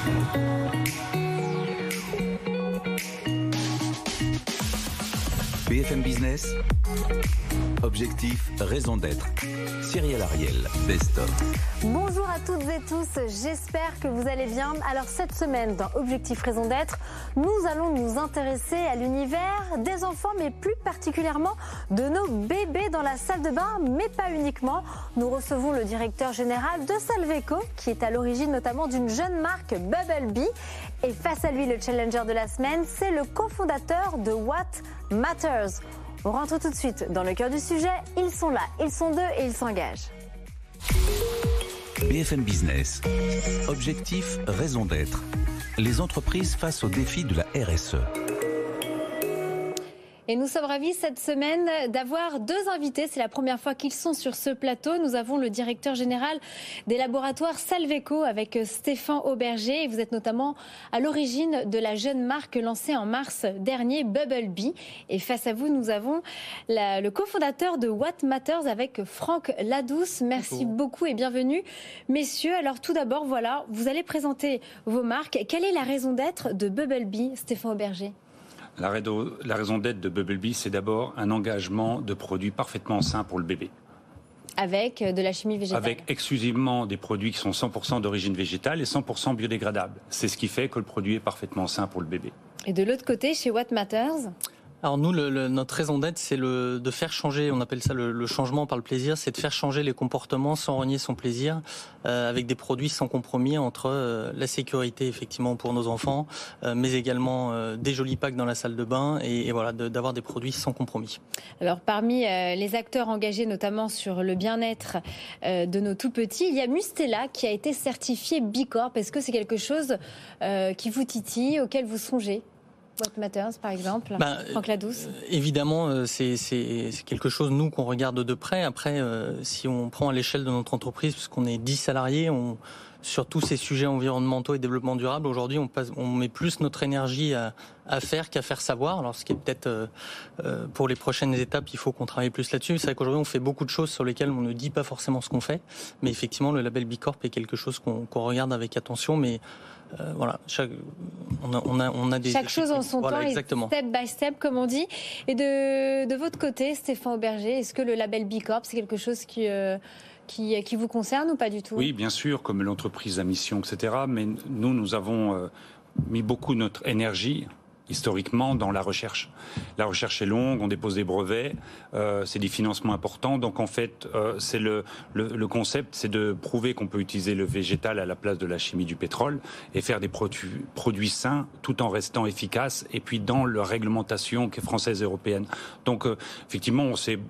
BFM Business, objectif, raison d'être. Cyril Ariel, Best of. Bonjour à toutes et tous, j'espère que vous allez bien. Alors cette semaine, dans Objectif Raison d'être, nous allons nous intéresser à l'univers des enfants, mais plus particulièrement de nos bébés dans la salle de bain, mais pas uniquement. Nous recevons le directeur général de Salveco, qui est à l'origine notamment d'une jeune marque Bubble Bee. Et face à lui, le challenger de la semaine, c'est le cofondateur de What Matters. On rentre tout de suite dans le cœur du sujet. Ils sont là, ils sont deux et ils s'engagent. BFM Business, objectif, raison d'être. Les entreprises face aux défis de la RSE. Et nous sommes ravis cette semaine d'avoir deux invités. C'est la première fois qu'ils sont sur ce plateau. Nous avons le directeur général des laboratoires Salveco avec Stéphane Auberger. Et vous êtes notamment à l'origine de la jeune marque lancée en mars dernier, Bubble Bee. Et face à vous, nous avons le cofondateur de What Matters avec Franck Ladouce. Merci beaucoup et bienvenue, messieurs. Alors tout d'abord, voilà, vous allez présenter vos marques. Quelle est la raison d'être de Bubble Bee, Stéphane Auberger ? La raison d'être de Bubble Bee, c'est d'abord un engagement de produits parfaitement sains pour le bébé. Avec de la chimie végétale. Avec exclusivement des produits qui sont 100% d'origine végétale et 100% biodégradables. C'est ce qui fait que le produit est parfaitement sain pour le bébé. Et de l'autre côté, chez What Matters ? Alors nous, notre raison d'être, c'est de faire changer, on appelle ça le changement par le plaisir, c'est de faire changer les comportements sans renier son plaisir, avec des produits sans compromis entre la sécurité effectivement pour nos enfants, mais également des jolis packs dans la salle de bain et voilà, d'avoir des produits sans compromis. Alors parmi les acteurs engagés notamment sur le bien-être de nos tout-petits, il y a Mustela qui a été certifié B Corp. Est-ce que c'est quelque chose qui vous titille, auquel vous songez ? What Matters, par exemple, Franck Ladouce. Évidemment, c'est quelque chose, nous, qu'on regarde de près. Après, si on prend à l'échelle de notre entreprise, puisqu'on est 10 salariés, sur tous ces sujets environnementaux et développement durable, aujourd'hui, on met plus notre énergie à faire qu'à faire savoir. Alors, ce qui est peut-être, pour les prochaines étapes, il faut qu'on travaille plus là-dessus. C'est vrai qu'aujourd'hui, on fait beaucoup de choses sur lesquelles on ne dit pas forcément ce qu'on fait. Mais effectivement, le label B Corp est quelque chose qu'on regarde avec attention, mais voilà, on a des... Chaque chose en son temps, exactement. Et step by step, comme on dit. Et de votre côté, Stéphane Auberger, est-ce que le label B Corp, c'est quelque chose qui vous concerne ou pas du tout ? Oui, bien sûr, comme l'entreprise à mission, etc. Mais nous avons mis beaucoup de notre énergie historiquement dans la recherche. La recherche est longue, on dépose des brevets, c'est des financements importants. Donc en fait, c'est le concept, c'est de prouver qu'on peut utiliser le végétal à la place de la chimie du pétrole et faire des produits sains tout en restant efficaces et puis dans la réglementation qui est française et européenne. Donc effectivement,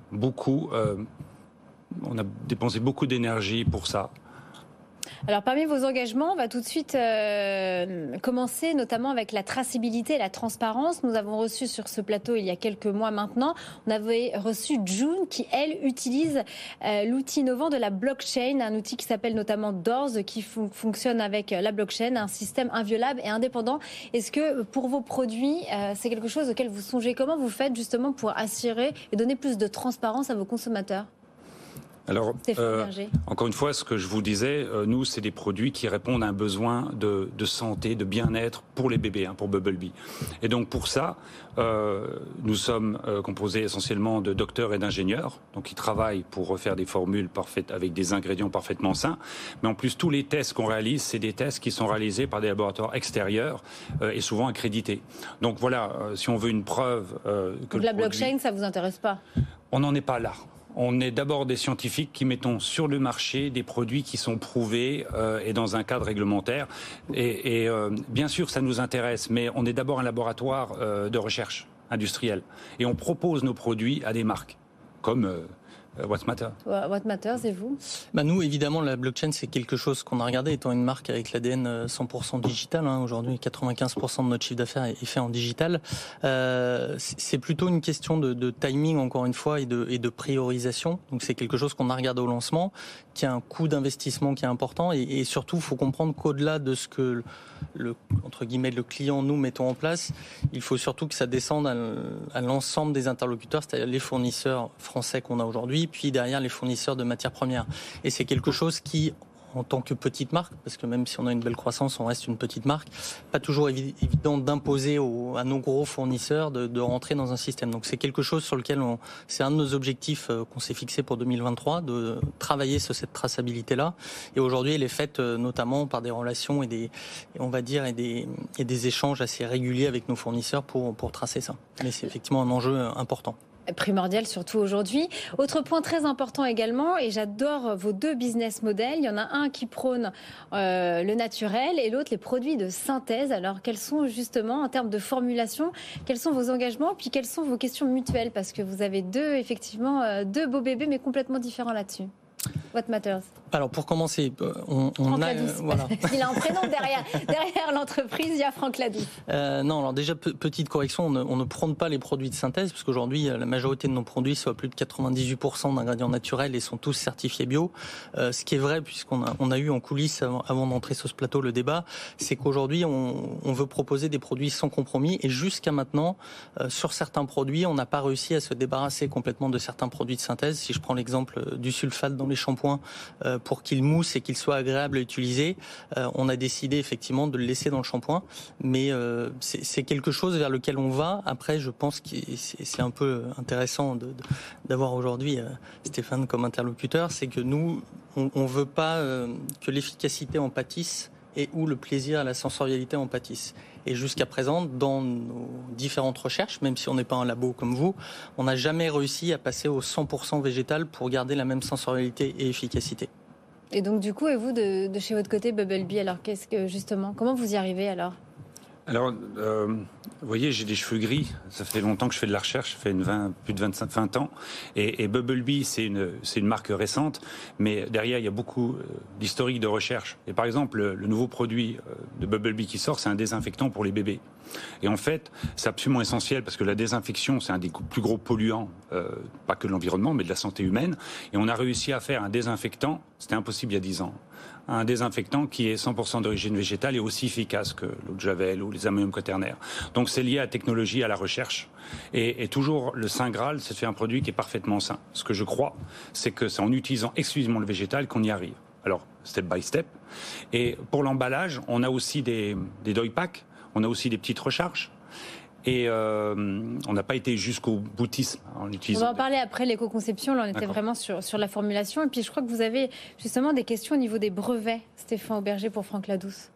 on a dépensé beaucoup d'énergie pour ça. Alors parmi vos engagements, on va tout de suite commencer notamment avec la traçabilité et la transparence. Nous avons reçu sur ce plateau il y a quelques mois maintenant, on avait reçu June qui, elle, utilise l'outil innovant de la blockchain, un outil qui s'appelle notamment Doors, qui fonctionne avec la blockchain, un système inviolable et indépendant. Est-ce que pour vos produits, c'est quelque chose auquel vous songez ? Comment vous faites justement pour assurer et donner plus de transparence à vos consommateurs ? Alors, encore une fois, ce que je vous disais, nous, c'est des produits qui répondent à un besoin de santé, de bien-être pour les bébés, pour Bubble Bee. Et donc, pour ça, nous sommes composés essentiellement de docteurs et d'ingénieurs, donc qui travaillent pour refaire des formules parfaites avec des ingrédients parfaitement sains. Mais en plus, tous les tests qu'on réalise, c'est des tests qui sont réalisés par des laboratoires extérieurs et souvent accrédités. Donc voilà, si on veut une preuve que donc la blockchain, ça vous intéresse pas ? On n'en est pas là. On est d'abord des scientifiques qui mettons sur le marché des produits qui sont prouvés et dans un cadre réglementaire. Et bien sûr, ça nous intéresse, mais on est d'abord un laboratoire de recherche industrielle. Et on propose nos produits à des marques, comme What Matters. What Matters, et vous ? Nous, évidemment, la blockchain, c'est quelque chose qu'on a regardé, étant une marque avec l'ADN 100% digital. Aujourd'hui, 95% de notre chiffre d'affaires est fait en digital. C'est plutôt une question de timing, encore une fois, et de priorisation. Donc, c'est quelque chose qu'on a regardé au lancement, qui a un coût d'investissement qui est important. Et surtout, il faut comprendre qu'au-delà de ce que entre guillemets, le client, nous mettons en place, il faut surtout que ça descende à l'ensemble des interlocuteurs, c'est-à-dire les fournisseurs français qu'on a aujourd'hui, puis derrière les fournisseurs de matières premières. Et c'est quelque chose qui, en tant que petite marque, parce que même si on a une belle croissance, on reste une petite marque, pas toujours évident d'imposer à nos gros fournisseurs de rentrer dans un système. Donc c'est quelque chose sur lequel c'est un de nos objectifs qu'on s'est fixé pour 2023, de travailler sur cette traçabilité-là. Et aujourd'hui, elle est faite notamment par des relations et des échanges assez réguliers avec nos fournisseurs pour tracer ça. Mais c'est effectivement un enjeu important. Primordial, surtout aujourd'hui. Autre point très important également, et j'adore vos deux business models. Il y en a un qui prône le naturel et l'autre les produits de synthèse. Alors, quels sont justement, en termes de formulation, quels sont vos engagements, puis quelles sont vos questions mutuelles? Parce que vous avez deux beaux bébés, mais complètement différents là-dessus. What Matters? Alors pour commencer, on a voilà. Il a un prénom derrière l'entreprise, il y a Franck Ladouce. Non, alors déjà petite correction, on ne prône pas les produits de synthèse parce qu'aujourd'hui la majorité de nos produits sont à plus de 98% d'ingrédients naturels et sont tous certifiés bio. Ce qui est vrai puisqu'on a eu en coulisses avant d'entrer sur ce plateau le débat, c'est qu'aujourd'hui on veut proposer des produits sans compromis et jusqu'à maintenant sur certains produits on n'a pas réussi à se débarrasser complètement de certains produits de synthèse. Si je prends l'exemple du sulfate dans les shampoings, pour qu'il mousse et qu'il soit agréable à utiliser, on a décidé effectivement de le laisser dans le shampoing, mais c'est quelque chose vers lequel on va. Après, je pense que c'est un peu intéressant d'avoir aujourd'hui Stéphane comme interlocuteur, c'est que nous, on veut pas que l'efficacité en pâtisse et où le plaisir et la sensorialité en pâtissent. Et jusqu'à présent, dans nos différentes recherches, même si on n'est pas un labo comme vous, on n'a jamais réussi à passer au 100% végétal pour garder la même sensorialité et efficacité. Et donc du coup, et vous, de chez votre côté, Bubblebee, alors comment vous y arrivez alors ? Alors, vous voyez, j'ai des cheveux gris. Ça fait longtemps que je fais de la recherche. Ça fait plus de 20 ans. Et Bubblebee, c'est une marque récente. Mais derrière, il y a beaucoup d'historique de recherche. Et par exemple, le nouveau produit de Bubblebee qui sort, c'est un désinfectant pour les bébés. Et en fait, c'est absolument essentiel parce que la désinfection, c'est un des plus gros polluants, pas que de l'environnement, mais de la santé humaine. Et on a réussi à faire un désinfectant, c'était impossible il y a 10 ans, un désinfectant qui est 100% d'origine végétale et aussi efficace que l'eau de Javel ou les ammonium quaternaires. Donc c'est lié à la technologie, à la recherche. Et toujours, le Saint Graal, c'est de faire un produit qui est parfaitement sain. Ce que je crois, c'est que c'est en utilisant exclusivement le végétal qu'on y arrive. Alors, step by step. Et pour l'emballage, on a aussi des deuil packs. On a aussi des petites recharges. Et on n'a pas été jusqu'au boutisme en utilisant. On va en parler après l'éco-conception. Là, on était vraiment sur la formulation. Et puis, je crois que vous avez justement des questions au niveau des brevets, Stéphane Auberger, pour Franck Ladouce.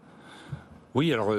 Oui, alors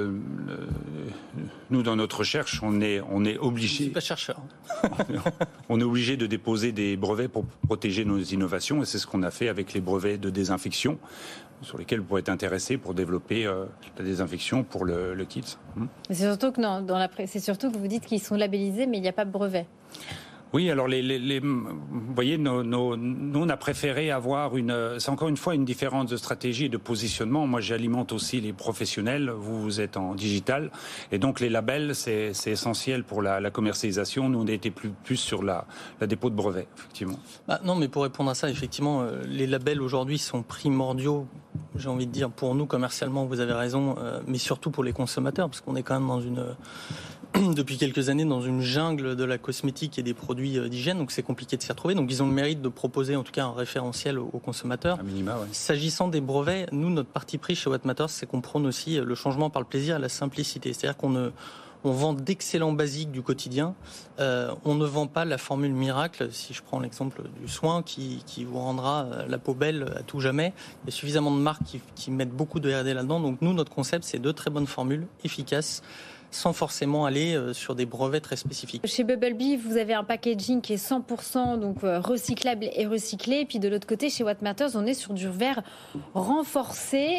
nous, dans notre recherche, on est obligé. Je ne suis pas chercheur. On est obligé de déposer des brevets pour protéger nos innovations. Et c'est ce qu'on a fait avec les brevets de désinfection, sur lesquels vous pourrez être intéressé pour développer la désinfection pour le kids. C'est surtout que c'est surtout que vous dites qu'ils sont labellisés, mais il n'y a pas de brevet. Oui, alors vous voyez, nous on a préféré avoir c'est encore une fois une différence de stratégie et de positionnement. Moi, j'alimente aussi les professionnels. Vous êtes en digital, et donc les labels, c'est essentiel pour la commercialisation. Nous, on a été plus sur la dépôt de brevets, effectivement. Non, mais pour répondre à ça, effectivement, les labels aujourd'hui sont primordiaux. J'ai envie de dire pour nous commercialement, vous avez raison, mais surtout pour les consommateurs, parce qu'on est quand même depuis quelques années dans une jungle de la cosmétique et des produits d'hygiène, donc c'est compliqué de s'y retrouver. Donc ils ont le mérite de proposer en tout cas un référentiel aux consommateurs. À minima, ouais. S'agissant des brevets, nous, notre parti pris chez What Matters, c'est qu'on prône aussi le changement par le plaisir et la simplicité. C'est-à-dire on vend d'excellents basiques du quotidien. On ne vend pas la formule miracle. Si je prends l'exemple du soin qui vous rendra la peau belle à tout jamais, il y a suffisamment de marques qui mettent beaucoup de R&D là-dedans. Donc nous, notre concept, c'est de très bonnes formules efficaces, sans forcément aller sur des brevets très spécifiques. Chez Bubblebee, vous avez un packaging qui est 100% donc recyclable et recyclé. Et puis de l'autre côté, chez What Matters, on est sur du verre renforcé.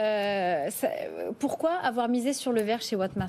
Pourquoi avoir misé sur le verre chez What Matters ?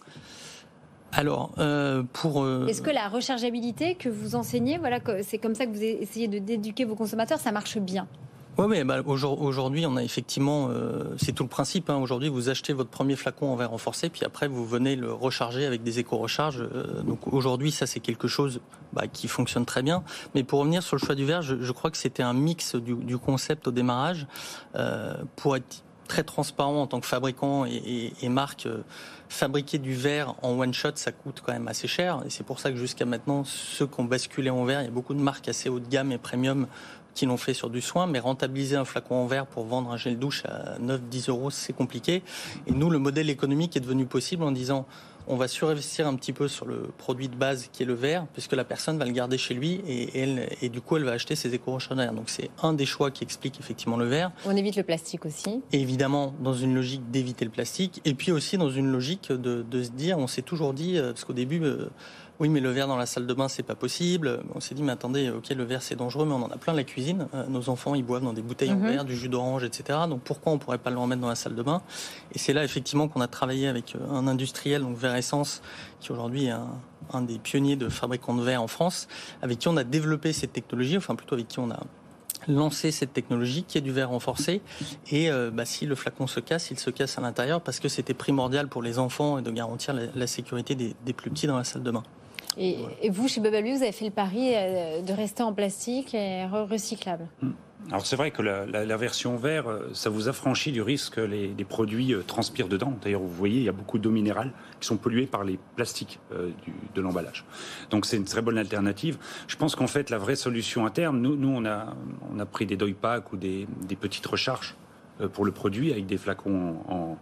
Alors, Est-ce que la rechargeabilité que vous enseignez, c'est comme ça que vous essayez d'éduquer vos consommateurs, ça marche bien ? Oui, aujourd'hui, on a effectivement, c'est tout le principe. Aujourd'hui, vous achetez votre premier flacon en verre renforcé, puis après, vous venez le recharger avec des éco-recharges. Donc aujourd'hui, ça, c'est quelque chose qui fonctionne très bien. Mais pour revenir sur le choix du verre, je crois que c'était un mix du concept au démarrage. Pour être très transparent en tant que fabricant et marque, fabriquer du verre en one shot, ça coûte quand même assez cher. Et c'est pour ça que jusqu'à maintenant, ceux qui ont basculé en verre, il y a beaucoup de marques assez haut de gamme et premium qui l'ont fait sur du soin, mais rentabiliser un flacon en verre pour vendre un gel douche à 9-10 euros, c'est compliqué. Et nous, le modèle économique est devenu possible en disant on va surinvestir un petit peu sur le produit de base qui est le verre, puisque la personne va le garder chez lui et du coup elle va acheter ses éco-rechargeables. Donc c'est un des choix qui explique effectivement le verre. On évite le plastique aussi. Et évidemment dans une logique d'éviter le plastique, et puis aussi dans une logique de se dire, on s'est toujours dit, parce qu'au début... oui, mais le verre dans la salle de bain, c'est pas possible. On s'est dit, mais attendez, ok, le verre c'est dangereux, mais on en a plein la cuisine. Nos enfants, ils boivent dans des bouteilles en verre, du jus d'orange, etc. Donc pourquoi on pourrait pas le remettre dans la salle de bain? Et c'est là effectivement qu'on a travaillé avec un industriel, donc Verre Essence, qui aujourd'hui est un des pionniers de fabricants de verre en France, avec qui on a développé cette technologie, enfin plutôt avec qui on a lancé cette technologie qui est du verre renforcé. Et si le flacon se casse, il se casse à l'intérieur parce que c'était primordial pour les enfants et de garantir la sécurité des plus petits dans la salle de bain. Et vous, chez Bubbleby, vous avez fait le pari de rester en plastique et recyclable. Alors c'est vrai que la version verre, ça vous affranchit du risque que les produits transpirent dedans. D'ailleurs, vous voyez, il y a beaucoup d'eau minérale qui sont polluées par les plastiques de l'emballage. Donc c'est une très bonne alternative. Je pense qu'en fait, la vraie solution à terme, nous on a pris des doy packs ou des petites recharges pour le produit avec des flacons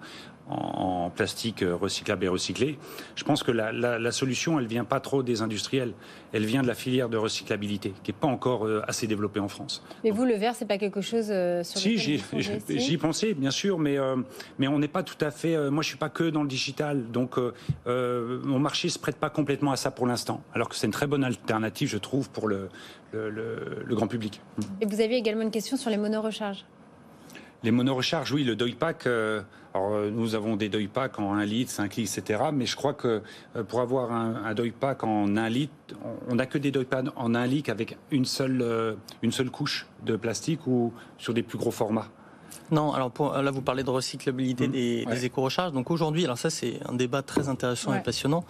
en plastique recyclable et recyclé. Je pense que la solution, elle vient pas trop des industriels, elle vient de la filière de recyclabilité, qui est pas encore assez développée en France. Mais vous, le verre, c'est pas quelque chose sur lequel j'y pensais, bien sûr, mais on n'est pas tout à fait... moi, je suis pas que dans le digital, donc mon marché se prête pas complètement à ça pour l'instant, alors que c'est une très bonne alternative, je trouve, pour le grand public. Et vous aviez également une question sur les monorecharges. Les monorecharges, oui, le doy-pack, alors nous avons des doy-packs en 1 litre, 5 litres, etc. Mais je crois que pour avoir un doy-pack en 1 litre, on n'a que des doy-packs en 1 litre avec une seule couche de plastique ou sur des plus gros formats. Non, alors là vous parlez de recyclabilité des éco-recharges. Donc aujourd'hui, alors ça c'est un débat très intéressant et passionnant.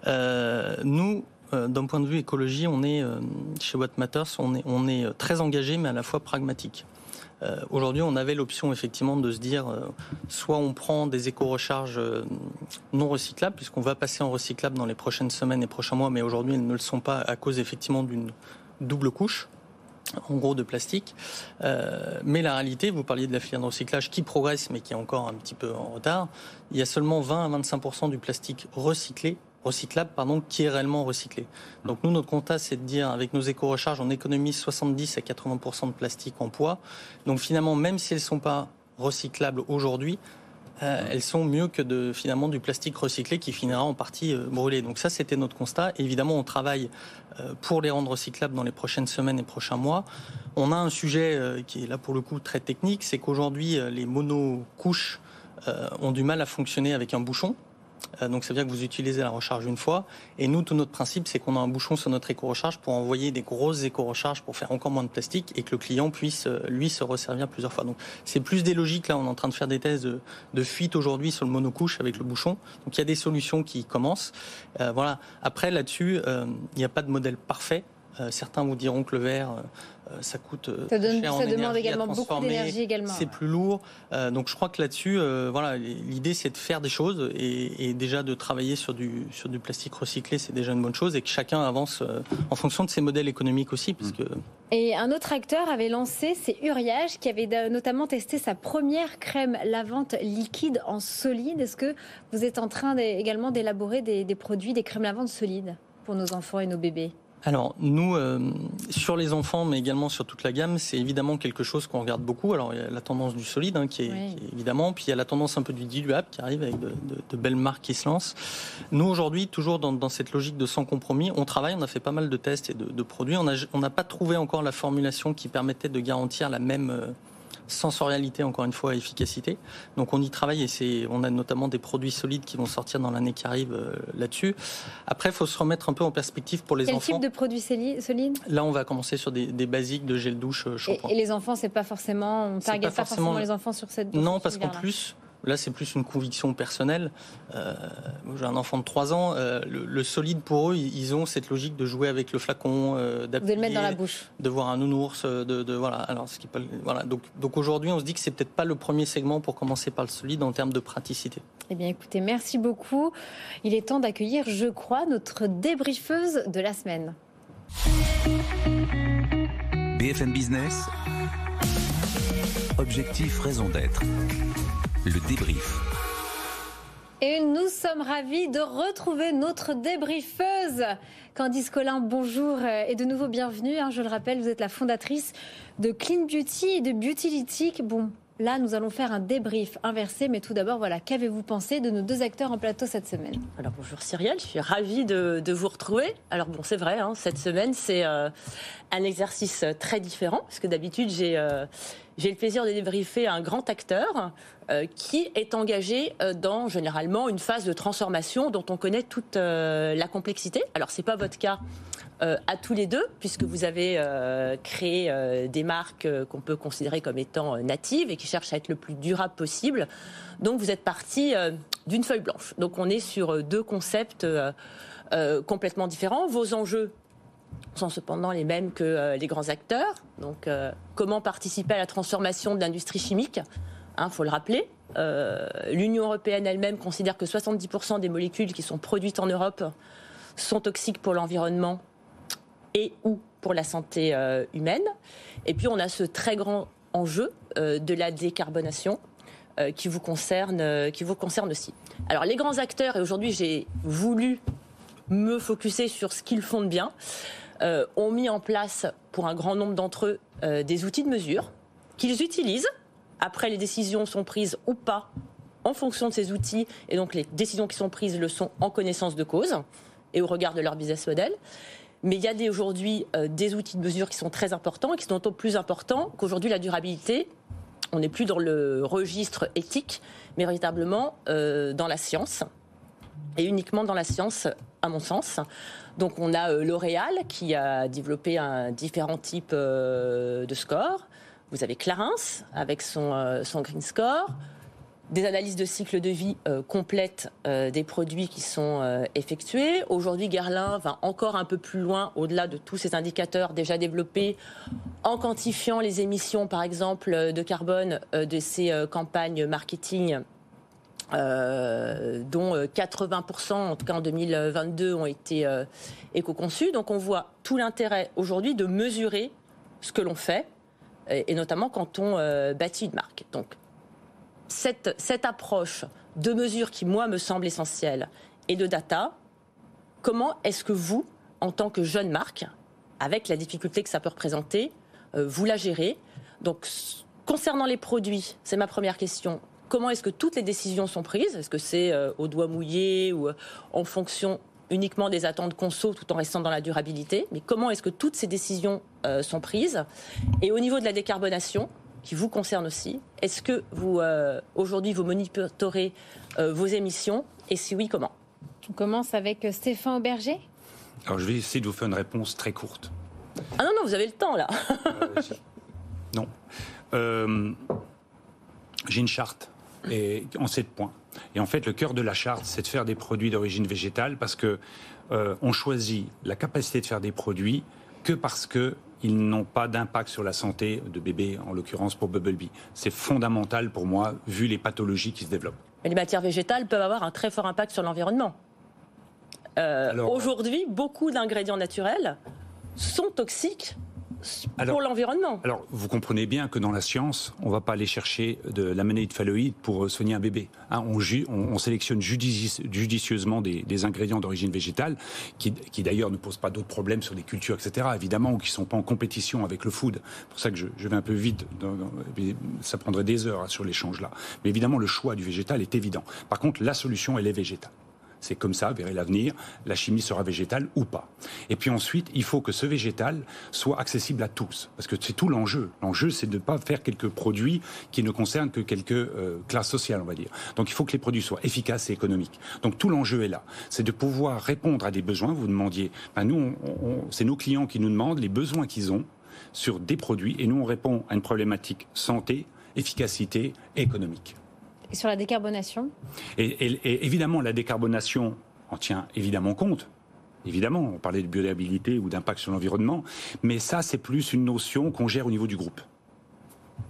Nous, d'un point de vue écologie, on est chez What Matters, on est très engagé mais à la fois pragmatique. Aujourd'hui, on avait l'option effectivement de se dire soit on prend des éco-recharges non recyclables, puisqu'on va passer en recyclable dans les prochaines semaines et prochains mois, mais aujourd'hui elles ne le sont pas à cause effectivement d'une double couche, en gros de plastique. Mais la réalité, vous parliez de la filière de recyclage qui progresse, mais qui est encore un petit peu en retard. Il y a seulement 20 à 25% du plastique recyclable, qui est réellement recyclé. Donc nous, notre constat, c'est de dire, avec nos éco-recharges, on économise 70 à 80% de plastique en poids. Donc finalement, même si elles ne sont pas recyclables aujourd'hui, elles sont mieux que finalement du plastique recyclé qui finira en partie brûlé. Donc ça, c'était notre constat. Et évidemment, on travaille pour les rendre recyclables dans les prochaines semaines et prochains mois. On a un sujet qui est là pour le coup très technique, c'est qu'aujourd'hui, les monocouches ont du mal à fonctionner avec un bouchon. Donc ça veut dire que vous utilisez la recharge une fois. Et nous, tout notre principe, c'est qu'on a un bouchon sur notre éco-recharge pour envoyer des grosses éco-recharges pour faire encore moins de plastique et que le client puisse, lui, se resservir plusieurs fois. Donc c'est plus des logiques. Là, on est en train de faire des tests de fuite aujourd'hui sur le monocouche avec le bouchon. Donc il y a des solutions qui commencent. Voilà. Après, là-dessus, il n'y a pas de modèle parfait. Certains vous diront que le verre, ça coûte cher en énergie. Ça demande également beaucoup d'énergie également. C'est plus lourd. Donc je crois que là-dessus, l'idée c'est de faire des choses et déjà de travailler sur du plastique recyclé, c'est déjà une bonne chose et que chacun avance en fonction de ses modèles économiques aussi. Parce que... Et un autre acteur avait lancé, c'est Uriage, qui avait notamment testé sa première crème lavante liquide en solide. Est-ce que vous êtes en train également d'élaborer des produits, des crèmes lavantes solides pour nos enfants et nos bébés ? Alors nous, sur les enfants, mais également sur toute la gamme, c'est évidemment quelque chose qu'on regarde beaucoup. Alors il y a la tendance du solide, qui est évidemment, puis il y a la tendance un peu du diluable qui arrive avec de belles marques qui se lancent. Nous aujourd'hui, toujours dans cette logique de sans compromis, on travaille, on a fait pas mal de tests et de produits. On n'a pas trouvé encore la formulation qui permettait de garantir la même sensorialité, encore une fois, efficacité. Donc on y travaille et on a notamment des produits solides qui vont sortir dans l'année qui arrive là-dessus. Après, il faut se remettre un peu en perspective pour les enfants. Quel type de produits solides ? Là, on va commencer sur des basiques de gel douche shampoing. Et les enfants, c'est pas forcément, on ne target pas forcément les enfants sur cette. Non, parce qu'en plus, là, c'est plus une conviction personnelle. J'ai un enfant de 3 ans. Le solide, pour eux, ils ont cette logique de jouer avec le flacon, d'appuyer, de le mettre dans la bouche, de voir un nounours, voilà. Alors, voilà. Donc aujourd'hui, on se dit que c'est peut-être pas le premier segment pour commencer par le solide en termes de praticité. Eh bien, écoutez, merci beaucoup. Il est temps d'accueillir, je crois, notre débriefeuse de la semaine. BFM Business, Objectif Raison d'être, le débrief. Et nous sommes ravis de retrouver notre débriefeuse. Candice Collin, bonjour et de nouveau bienvenue. Je le rappelle, vous êtes la fondatrice de Clean Beauty et de Beautylitic. Bon, là, nous allons faire un débrief inversé. Mais tout d'abord, voilà, qu'avez-vous pensé de nos deux acteurs en plateau cette semaine ? Alors bonjour Cyrielle, je suis ravie de vous retrouver. Alors bon, c'est vrai, cette semaine, c'est un exercice très différent. Parce que d'habitude, j'ai le plaisir de débriefer un grand acteur qui est engagé dans, généralement, une phase de transformation dont on connaît toute la complexité. Alors, ce n'est pas votre cas à tous les deux, puisque vous avez créé des marques qu'on peut considérer comme étant natives et qui cherchent à être le plus durable possible. Donc, vous êtes parti d'une feuille blanche. Donc, on est sur deux concepts complètement différents. Vos enjeux sont cependant les mêmes que les grands acteurs. Donc, comment participer à la transformation de l'industrie chimique ? Faut le rappeler. L'Union européenne elle-même considère que 70% des molécules qui sont produites en Europe sont toxiques pour l'environnement et ou pour la santé humaine. Et puis, on a ce très grand enjeu de la décarbonation qui vous concerne aussi. Alors, les grands acteurs, et aujourd'hui, j'ai voulu me focuser sur ce qu'ils font de bien, ont mis en place, pour un grand nombre d'entre eux, des outils de mesure qu'ils utilisent. Après, les décisions sont prises ou pas en fonction de ces outils. Et donc, les décisions qui sont prises le sont en connaissance de cause et au regard de leur business model. Mais il y a aujourd'hui des outils de mesure qui sont très importants et qui sont d'autant plus importants qu'aujourd'hui, la durabilité, on n'est plus dans le registre éthique, mais véritablement dans la science. Et uniquement dans la science, à mon sens. Donc, on a L'Oréal qui a développé différents types de scores. Vous avez Clarins avec son Green Score, des analyses de cycle de vie complètes des produits qui sont effectués. Aujourd'hui, Guerlain va encore un peu plus loin, au-delà de tous ces indicateurs déjà développés, en quantifiant les émissions, par exemple, de carbone de ces campagnes marketing, dont 80%, en tout cas en 2022, ont été éco-conçus. Donc on voit tout l'intérêt aujourd'hui de mesurer ce que l'on fait, et notamment quand on bâtit une marque. Donc, cette approche de mesure qui, moi, me semble essentielle, et de data, comment est-ce que vous, en tant que jeune marque, avec la difficulté que ça peut représenter, vous la gérez ? Donc, concernant les produits, c'est ma première question. Comment est-ce que toutes les décisions sont prises ? Est-ce que c'est au doigt mouillé ou en fonction uniquement des attentes conso tout en restant dans la durabilité, mais comment est-ce que toutes ces décisions sont prises ? Et au niveau de la décarbonation, qui vous concerne aussi, est-ce que vous, aujourd'hui, vous monitorez vos émissions ? Et si oui, comment ? On commence avec Stéphane Auberger. Alors, je vais essayer de vous faire une réponse très courte. Ah non, vous avez le temps, là. Non. J'ai une charte en 7 points. Et en fait, le cœur de la charte, c'est de faire des produits d'origine végétale parce que on choisit la capacité de faire des produits que parce qu'ils n'ont pas d'impact sur la santé de bébé, en l'occurrence pour Bubblebee. C'est fondamental pour moi, vu les pathologies qui se développent. Mais les matières végétales peuvent avoir un très fort impact sur l'environnement. Aujourd'hui, beaucoup d'ingrédients naturels sont toxiques pour l'environnement. Alors, vous comprenez bien que dans la science, on ne va pas aller chercher de l'amanite phalloïde pour soigner un bébé. On sélectionne judicieusement des ingrédients d'origine végétale qui d'ailleurs ne posent pas d'autres problèmes sur les cultures, etc., évidemment, ou qui ne sont pas en compétition avec le food. C'est pour ça que je vais un peu vite. Ça prendrait des heures sur l'échange là. Mais évidemment, le choix du végétal est évident. Par contre, la solution, elle est végétale. C'est comme ça, verrez l'avenir, la chimie sera végétale ou pas. Et puis ensuite, il faut que ce végétal soit accessible à tous. Parce que c'est tout l'enjeu. L'enjeu, c'est de ne pas faire quelques produits qui ne concernent que quelques classes sociales, on va dire. Donc il faut que les produits soient efficaces et économiques. Donc tout l'enjeu est là. C'est de pouvoir répondre à des besoins. Vous demandiez, nous, c'est nos clients qui nous demandent les besoins qu'ils ont sur des produits. Et nous, on répond à une problématique santé, efficacité et économique. Et sur la décarbonation ? Et évidemment, la décarbonation en tient évidemment compte. Évidemment, on parlait de biodégradabilité ou d'impact sur l'environnement, mais ça, c'est plus une notion qu'on gère au niveau du groupe.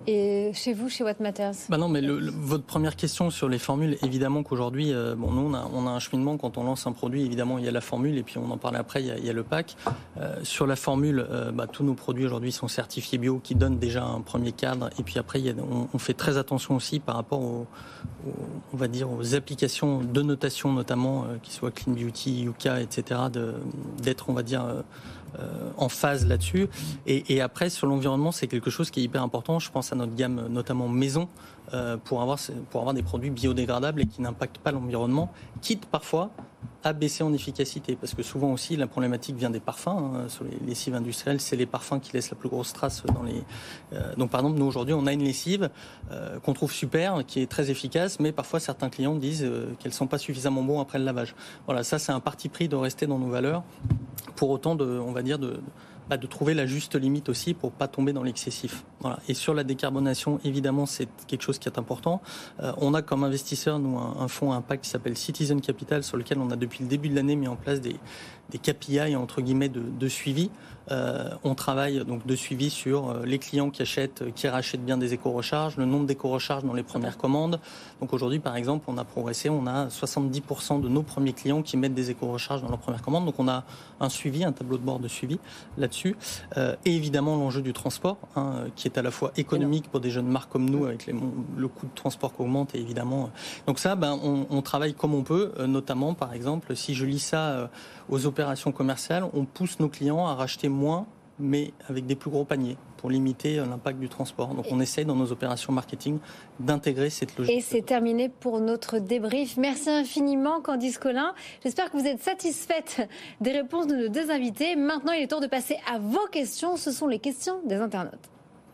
Et chez vous, chez What Matters? Non, mais votre première question sur les formules, évidemment qu'aujourd'hui, nous on a un cheminement quand on lance un produit. Évidemment, il y a la formule et puis on en parlait après. Il y a le pack. Sur la formule, tous nos produits aujourd'hui sont certifiés bio, qui donnent déjà un premier cadre. Et puis après, on fait très attention aussi par rapport on va dire aux applications de notation, notamment qui soient Clean Beauty, Yuka, etc. D'être, on va dire, en phase là-dessus. Et après, sur l'environnement, c'est quelque chose qui est hyper important. Je pense à notre gamme, notamment maison, pour avoir des produits biodégradables et qui n'impactent pas l'environnement, quitte parfois à baisser en efficacité. Parce que souvent aussi, la problématique vient des parfums. Sur les lessives industrielles, c'est les parfums qui laissent la plus grosse trace dans les... Donc par exemple, nous aujourd'hui, on a une lessive qu'on trouve super, qui est très efficace, mais parfois certains clients disent qu'elles ne sont pas suffisamment bonnes après le lavage. Voilà, ça c'est un parti pris de rester dans nos valeurs. Pour autant, de trouver la juste limite aussi pour pas tomber dans l'excessif. Voilà. Et sur la décarbonation, évidemment, c'est quelque chose qui est important. On a comme investisseur, nous, un fonds à impact qui s'appelle Citizen Capital, sur lequel on a depuis le début de l'année mis en place des KPI, entre guillemets, de suivi. On travaille donc de suivi sur les clients qui rachètent bien des éco-recharges, le nombre d'éco-recharges dans les premières commandes. Donc aujourd'hui, par exemple, on a progressé, on a 70% de nos premiers clients qui mettent des éco-recharges dans leurs premières commandes. Donc on a un suivi, un tableau de bord de suivi là-dessus. Et évidemment l'enjeu du transport, qui est à la fois économique pour des jeunes marques comme nous, avec le coût de transport qui augmente, et évidemment. Donc ça, on travaille comme on peut, notamment, par exemple, si je lis ça aux opérations commerciales, on pousse nos clients à racheter moins, mais avec des plus gros paniers, pour limiter l'impact du transport. Donc on essaye dans nos opérations marketing d'intégrer cette logique. Et c'est terminé pour notre débrief. Merci infiniment Candice Collin. J'espère que vous êtes satisfaite des réponses de nos deux invités. Maintenant, il est temps de passer à vos questions. Ce sont les questions des internautes.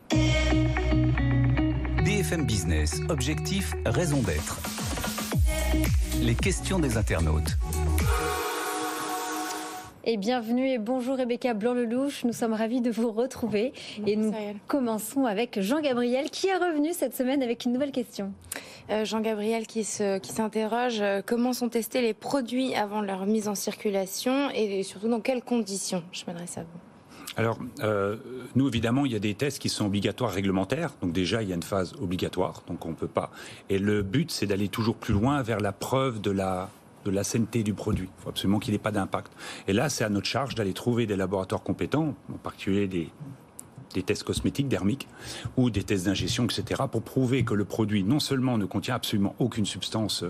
BFM Business, objectif, raison d'être. Les questions des internautes. Et bienvenue et bonjour Rebecca Blanc-Lelouch, nous sommes ravis de vous retrouver. Et nous commençons avec Jean-Gabriel qui est revenu cette semaine avec une nouvelle question. Jean-Gabriel qui s'interroge, comment sont testés les produits avant leur mise en circulation et surtout dans quelles conditions? Je m'adresse à vous. Alors, nous, évidemment, il y a des tests qui sont obligatoires réglementaires. Donc déjà, il y a une phase obligatoire, donc on ne peut pas. Et le but, c'est d'aller toujours plus loin vers la preuve de la sainteté du produit. Il faut absolument qu'il n'ait pas d'impact. Et là, c'est à notre charge d'aller trouver des laboratoires compétents, en particulier des tests cosmétiques, dermiques, ou des tests d'ingestion, etc., pour prouver que le produit, non seulement ne contient absolument aucune substance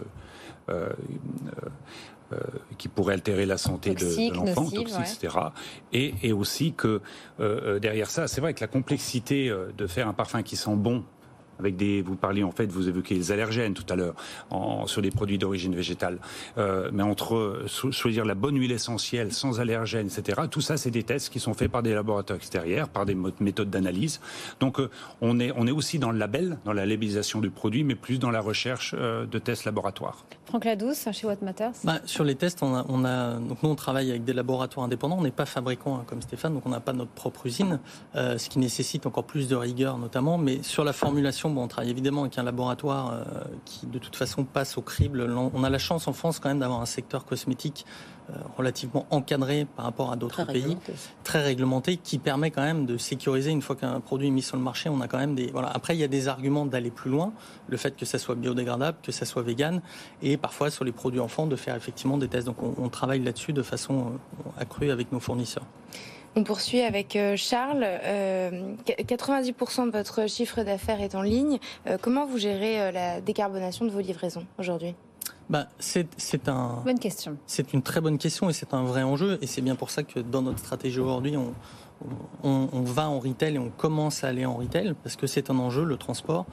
qui pourrait altérer la santé de l'enfant, toxique, etc. Et aussi que derrière ça, c'est vrai que la complexité de faire un parfum qui sent bon, avec vous évoquez les allergènes tout à l'heure, sur des produits d'origine végétale. Mais entre choisir la bonne huile essentielle, sans allergènes, etc., tout ça, c'est des tests qui sont faits par des laboratoires extérieurs, par des méthodes d'analyse. Donc, on est aussi dans le label, dans la labellisation du produit, mais plus dans la recherche de tests laboratoires. Franck Ladouce, chez What Matters. Sur les tests, donc nous, on travaille avec des laboratoires indépendants. On n'est pas fabricant comme Stéphane, donc on n'a pas notre propre usine, ce qui nécessite encore plus de rigueur, notamment. Mais sur la formulation, on travaille évidemment avec un laboratoire qui, de toute façon, passe au crible. On a la chance en France quand même d'avoir un secteur cosmétique relativement encadré par rapport à d'autres pays, très réglementé, qui permet quand même de sécuriser une fois qu'un produit est mis sur le marché. On a quand même Après, il y a des arguments d'aller plus loin, le fait que ça soit biodégradable, que ça soit vegan, et parfois sur les produits enfants de faire effectivement des tests. Donc on travaille là-dessus de façon accrue avec nos fournisseurs. On poursuit avec Charles. 90% de votre chiffre d'affaires est en ligne. Comment vous gérez la décarbonation de vos livraisons aujourd'hui ? Bonne question. C'est une très bonne question et c'est un vrai enjeu. Et c'est bien pour ça que dans notre stratégie aujourd'hui, on va en retail et on commence à aller en retail parce que c'est un enjeu, le transport.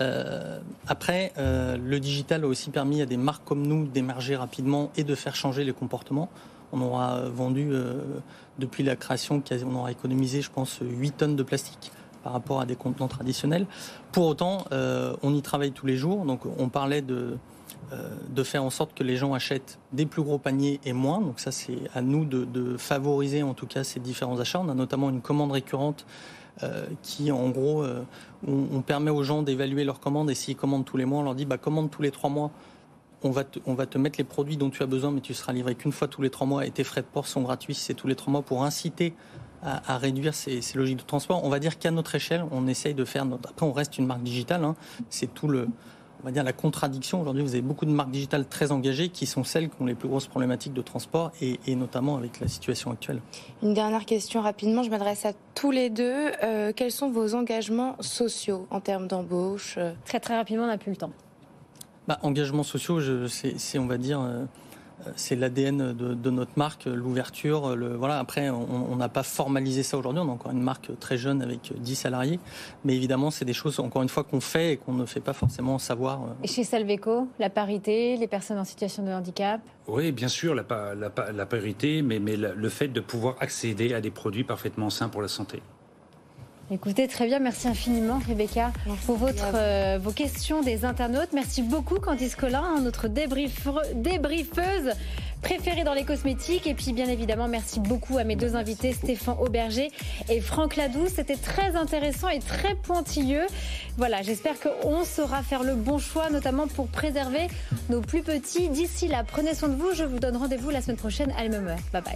Après, le digital a aussi permis à des marques comme nous d'émerger rapidement et de faire changer les comportements. On aura vendu, depuis la création, on aura économisé, je pense, 8 tonnes de plastique par rapport à des contenants traditionnels. Pour autant, on y travaille tous les jours. Donc, on parlait de faire en sorte que les gens achètent des plus gros paniers et moins. Donc ça, c'est à nous de favoriser en tout cas ces différents achats. On a notamment une commande récurrente qui, en gros, on permet aux gens d'évaluer leurs commandes et s'ils commandent tous les mois, on leur dit commande tous les 3 mois. On va te mettre les produits dont tu as besoin, mais tu seras livré qu'une fois tous les 3 mois et tes frais de port sont gratuits si c'est tous les 3 mois pour inciter à réduire ces logiques de transport. On va dire qu'à notre échelle, on essaye de faire après, on reste une marque digitale. C'est tout on va dire la contradiction. Aujourd'hui, vous avez beaucoup de marques digitales très engagées qui sont celles qui ont les plus grosses problématiques de transport et notamment avec la situation actuelle. Une dernière question rapidement, je m'adresse à tous les deux. Quels sont vos engagements sociaux en termes d'embauche ? Très très rapidement, on n'a plus le temps. Engagements sociaux, c'est on va dire... c'est l'ADN de notre marque, l'ouverture. Voilà. Après, on n'a pas formalisé ça aujourd'hui. On a encore une marque très jeune avec 10 salariés. Mais évidemment, c'est des choses, encore une fois, qu'on fait et qu'on ne fait pas forcément savoir. Et chez Salveco, la parité, les personnes en situation de handicap ? Oui, bien sûr, la parité, mais le fait de pouvoir accéder à des produits parfaitement sains pour la santé. Écoutez, très bien, merci infiniment Rebecca pour vos questions des internautes. Merci beaucoup Candice Collin, notre débriefeuse préférée dans les cosmétiques. Et puis bien évidemment, merci beaucoup à mes deux invités, Stéphane Auberger et Franck Ladouce. C'était très intéressant et très pointilleux. Voilà, j'espère qu'on saura faire le bon choix, notamment pour préserver nos plus petits. D'ici là, prenez soin de vous. Je vous donne rendez-vous la semaine prochaine à la même heure. Bye bye.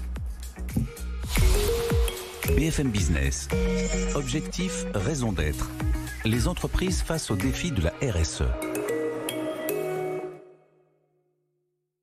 BFM Business. Objectif, raison d'être. Les entreprises face aux défis de la RSE.